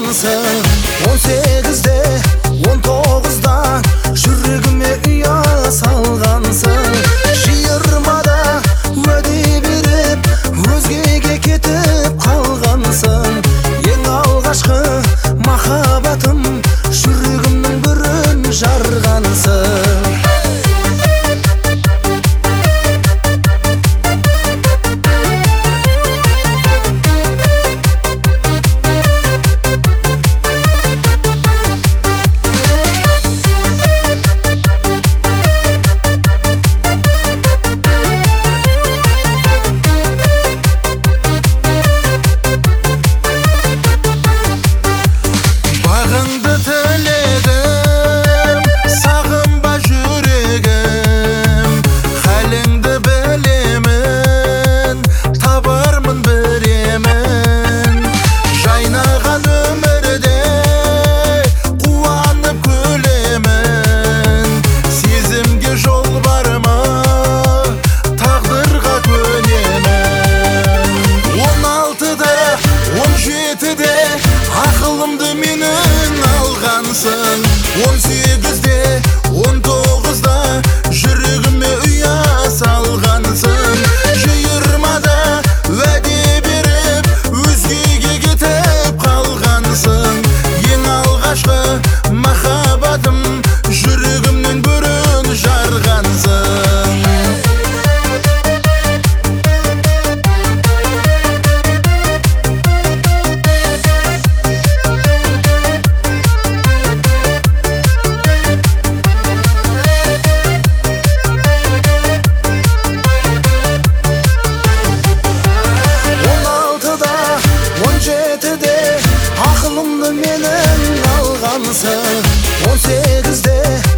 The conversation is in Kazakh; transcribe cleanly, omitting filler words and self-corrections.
алғансың. 18-де 19-да жүрегіме ұя салғансың. 20-да уәде беріп өзгеге кетіп қалғансың. Ең алғашқы махаббатым жүрегімнің бүрін жарғансың. Ақылымды менің алғансың. 18-де 19-да жүрегіме ұя салғансың. 20-да уәде беріп өзгеге кетіп қалғансың. Ең алғашқы махаббатым жүрегімнің бүрін жарғансың. Ақылымды менің алғансың. 18-де